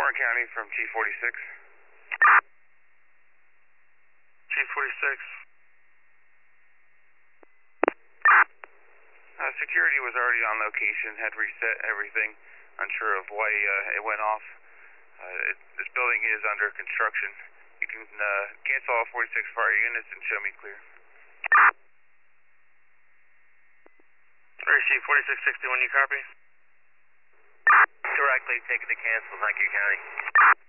Warren County from Chief 46. Chief 46. Security was already on location, had reset everything. Unsure of why it went off. This building is under construction. You can cancel all 46 fire units and show me clear. Chief 4661, you copy? Directly taking the cancel, thank you, County.